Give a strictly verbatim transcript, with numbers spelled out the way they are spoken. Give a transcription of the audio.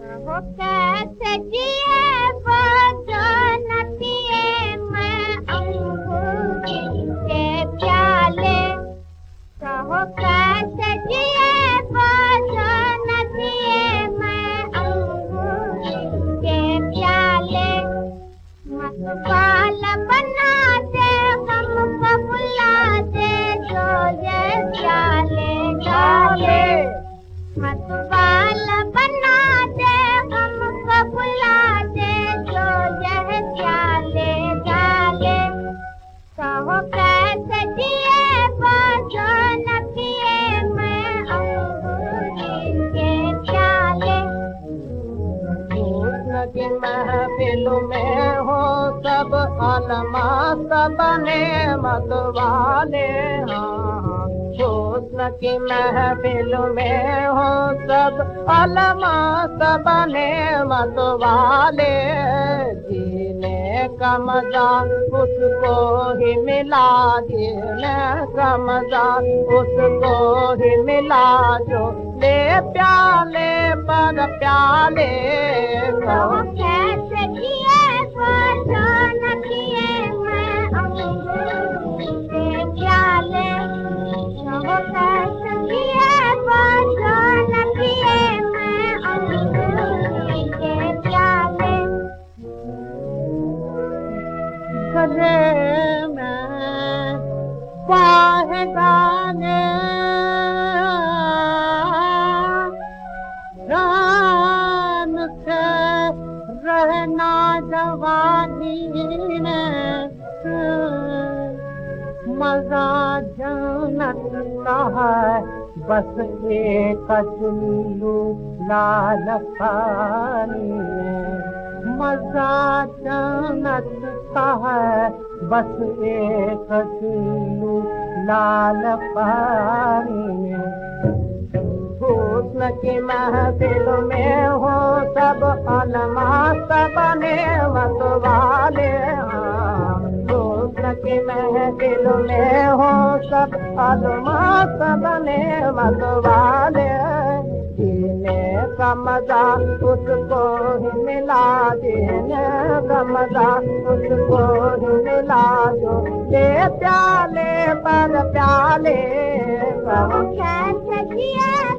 वो कैसे जिए वो जो न पिए मैं अंगूर के प्याले। कहो कैसे जिए वो जो न पिए मैं अंगूर के प्याले। मतवाला बना दे हमको बुला दे जो ये प्याले डाले। मतवाला बना दे हमको बुला दे जो ये प्याले डाले। कहो कैसे जिए वो जो न पिए मैं अंगूर के प्याले। हुस्न की महफिल में हो सब आलमा सब नेमत वाले। हाँ, हुस्न की महफिल में हो सब आलमा सब नेमत वाले। जीने का मजा उसको ही मिला, जीने का मजा उसको ही मिला जो ले प्याले पर प्याले। कहो कैसे जिए वो जो न पिए मैं अंगूर के प्याले। कहो कैसे जिए वो जो न पिए मैं अंगूर के प्याले। गले में पाए गाने राम से रहना जवानी में। मजा जन्नत का है बस एक चुल्लू लाल पानी में। मजा जन्नत का है बस एक चुल्लू लाल पानी में। हुस्न की महफिल में हो सब आलमा सब नेमत वाले। हुस्न की महफिल में हो सब आलमा सब नेमत वाले। जीने का मजा उसको ही मिला, जीने का मजा उसको ही मिला जो ले प्याले पर प्याले। कहो कैसे जिए